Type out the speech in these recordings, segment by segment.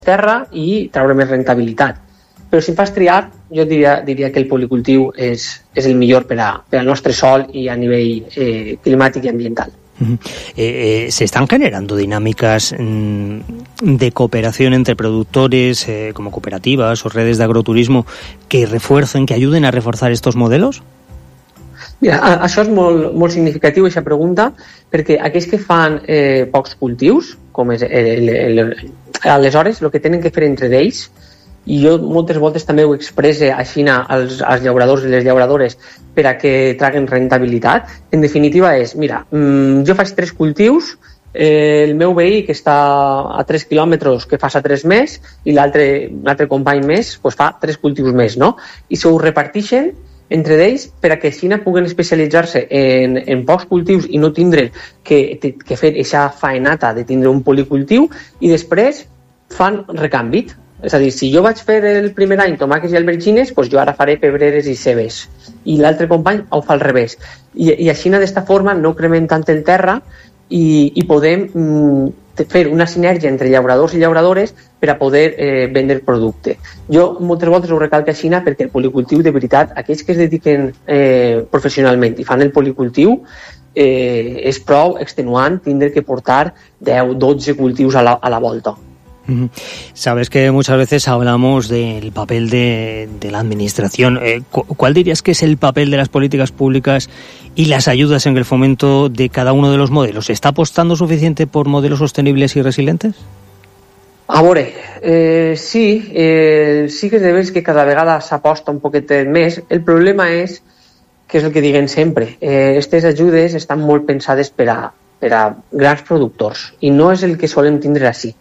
terra i treure més rentabilitat. Però si em fas triar, jo diria que el policultiu és el millor per al nostre sòl i a nivell climàtic i ambiental. ¿Se están generando dinámicas de cooperación entre productores, como cooperativas o redes de agroturismo, que refuercen, que ayuden a reforzar estos modelos? Mira, això és molt significatiu, aquesta pregunta, perquè aquells que fan pocs cultius, com és aleshores, el que tenen que fer entre ells, i jo moltes voltes també ho expresse així als llauradors i les llauradores per a que traguen rentabilitat, en definitiva és, mira, jo faig 3 cultius, el meu veí que està a 3 quilòmetres que fa 3 més i l'altre company més pues fa 3 cultius més, no? I se ho reparteixen entre ells per a que així puguen especialitzar-se en pocs cultius i no tindre que fer aquesta faenata de tindre un policultiu i després fan recanvi. És a dir, si jo vaig fer el primer any tomàquets i albergines, doncs jo ara faré pebreres i cebes. I l'altre company ho fa al revés. I així, d'esta forma, no cremem tant el terra i podem fer una sinergia entre llauradors i llauradores per a poder vendre el producte. Jo moltes voltes ho recalco així perquè el policultiu, de veritat, aquells que es dediquen professionalment i fan el policultiu, és prou extenuant tindre que portar 10-12 cultius a la volta. Sabes que muchas veces hablamos del papel de la administración. ¿Cuál dirías que es el papel de las políticas públicas y las ayudas en el fomento de cada uno de los modelos? ¿Se está apostando suficiente por modelos sostenibles y resilientes? A veure, sí que és de veres que cada vegada s'aposta un poquet més. El problema és que és el que diguen sempre. Aquestes ajudes estan molt pensades per a grans productors i no és el que solem tindre així.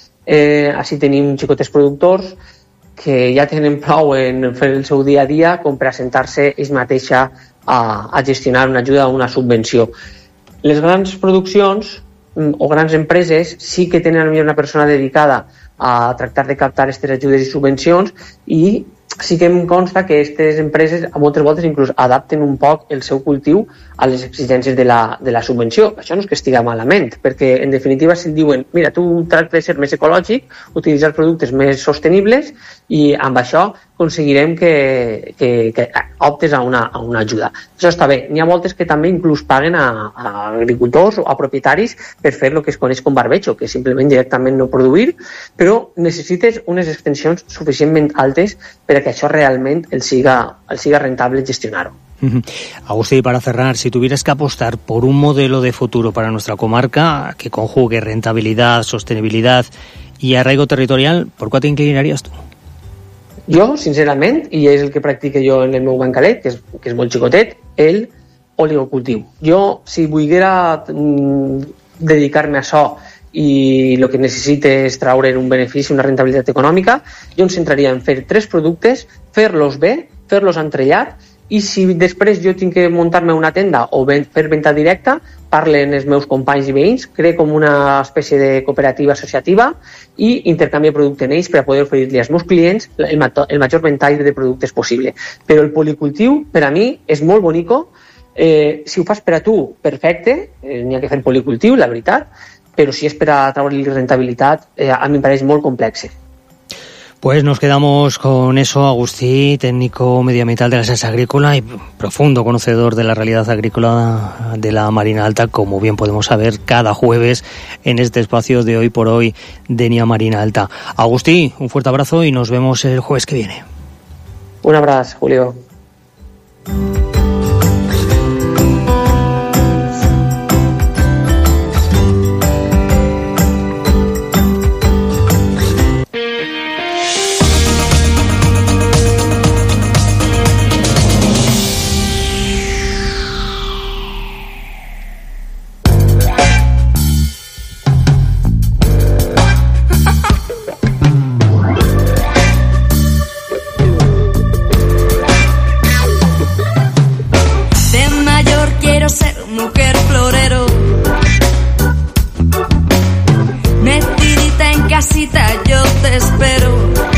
Així tenim xicotes productors que ja tenen prou en fer el seu dia a dia com per assentar-se ells mateixa a gestionar una ajuda o una subvenció. Les grans produccions o grans empreses sí que tenen una persona dedicada a tractar de captar aquestes ajudes i subvencions i sí que em consta que aquestes empreses a moltes voltes inclús adapten un poc el seu cultiu a les exigències de la subvenció. Això no és que estiga malament, perquè en definitiva si et diuen, mira, tu tractes de ser més ecològic, utilitzar productes més sostenibles i amb això aconseguirem que optes a una ajuda. Això està bé. N'hi ha moltes que també inclús paguen a agricultors o a propietaris per fer el que es coneix com barbecho, que és simplement directament no produir, però necessites unes extensions suficientment altes per a que això realment el siga rentable gestionar-ho. Agustí, para cerrar, si tuvieras que apostar por un modelo de futuro para nuestra comarca que conjugue rentabilidad, sostenibilidad y arraigo territorial, ¿por cuál te inclinarías tú? Jo, sincerament, i és el que practico jo en el meu bancalet, que és molt xicotet, el oligocultiu. Jo, si volguera dedicar-me a això i el que necessite és treure un benefici, una rentabilitat econòmica, jo em centraria en fer 3 productes, fer-los bé, fer-los entrellat, i si després jo tinc que muntar-me una tenda o fer venda directa, parlen els meus companys i veïns, crec com una espècie de cooperativa associativa i intercanvia producte en ells per a poder oferir-li als meus clients el major ventall de productes possible. Però el policultiu, per a mi, és molt bonico. Si ho fas per a tu, perfecte, n'hi ha que fer policultiu, la veritat, però si és per a treure-li rentabilitat, a mi em pareix molt complex. Pues nos quedamos con eso. Agustí, técnico medioambiental de la Agencia Agrícola y profundo conocedor de la realidad agrícola de la Marina Alta, como bien podemos saber cada jueves en este espacio de Hoy por Hoy de NIA Marina Alta. Agustí, un fuerte abrazo y nos vemos el jueves que viene. Un abrazo, Julio. Yo te espero.